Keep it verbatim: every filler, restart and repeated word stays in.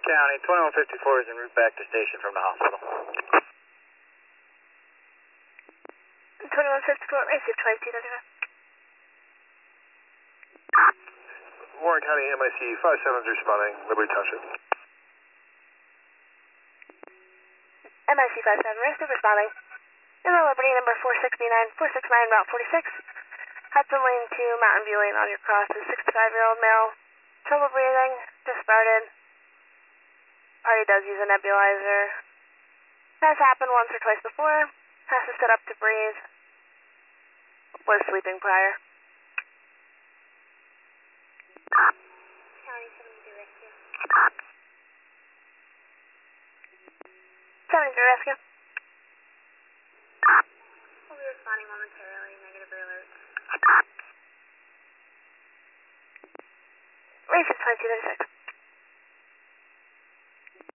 County, twenty-one fifty-four is en route back to station from the hospital. twenty-one fifty-four, receive twenty-two thirty-five. Warren County M I C five seven is responding, Liberty Township. M I C five seven, receive responding. In the Liberty number four sixty-nine, four sixty-nine, Route forty-six. Hudson Lane two, Mountain View Lane on your cross. A sixty-five-year-old male. Trouble breathing, just started. Party does use a nebulizer. Has happened once or twice before. Has to sit up to breathe. Was sleeping prior. County seventy-three rescue. seventy-three rescue. We'll be responding momentarily, negative alert. Receive twenty-two thirty-six.